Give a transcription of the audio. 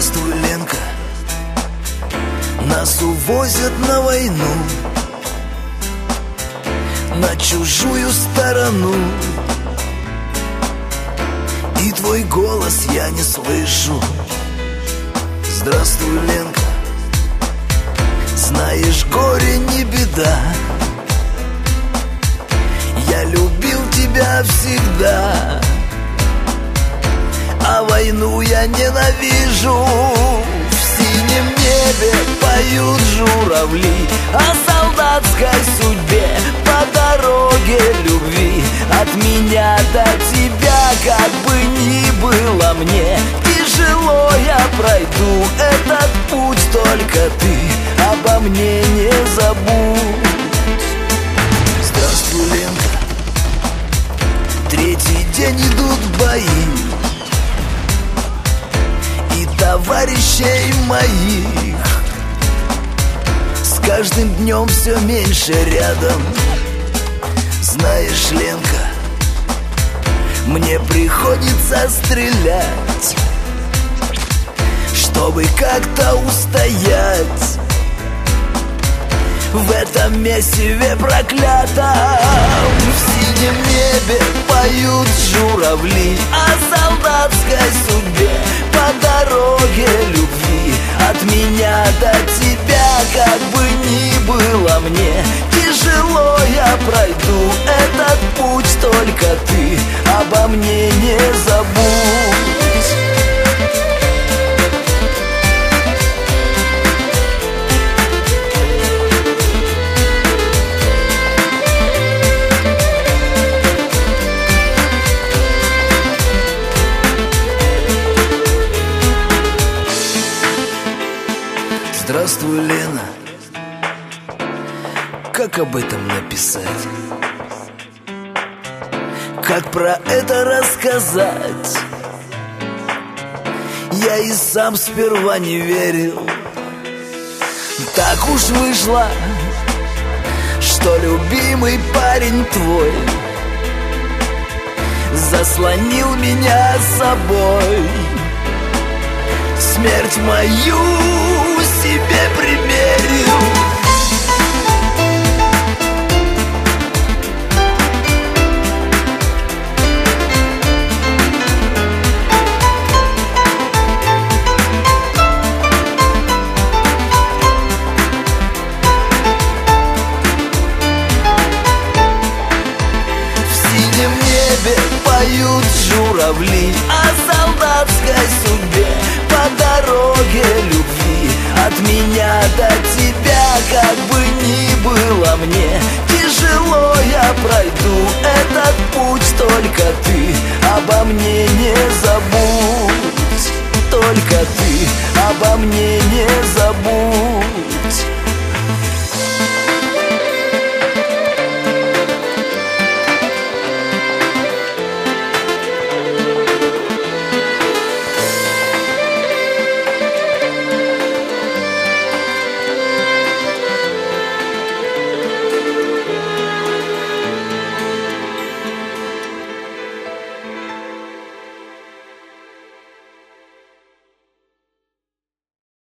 Здравствуй, Ленка. Нас увозят на войну, на чужую сторону, и твой голос я не слышу. Здравствуй, Ленка. Знаешь, горе не беда, я любил тебя всегда, а войну я ненавижу. В синем небе поют журавли о солдатской судьбе по дороге любви. От меня до тебя, как бы ни было мне тяжело, я пройду этот путь, только ты обо мне не забудь. Здравствуй, Ленка. Третий день идут бои, и товарищей моих с каждым днем все меньше рядом. Знаешь, Ленка, мне приходится стрелять, чтобы как-то устоять в этом месиве проклятом. В синем небе поют журавли о солдатской судьбе по дороге любви. От меня до тебя, как бы ни было мне тяжело, я пройду этот путь, только ты обо мне не забудь. Здравствуй, Лена. Как об этом написать? Как про это рассказать? Я и сам сперва не верил. Так уж вышло, что любимый парень твой заслонил меня собой. Смерть мою себе примерил. В синем небе поют журавли о солдатской судьбе по дороге любви. От меня до тебя, как бы ни было мне тяжело, я пройду этот путь, только ты обо мне не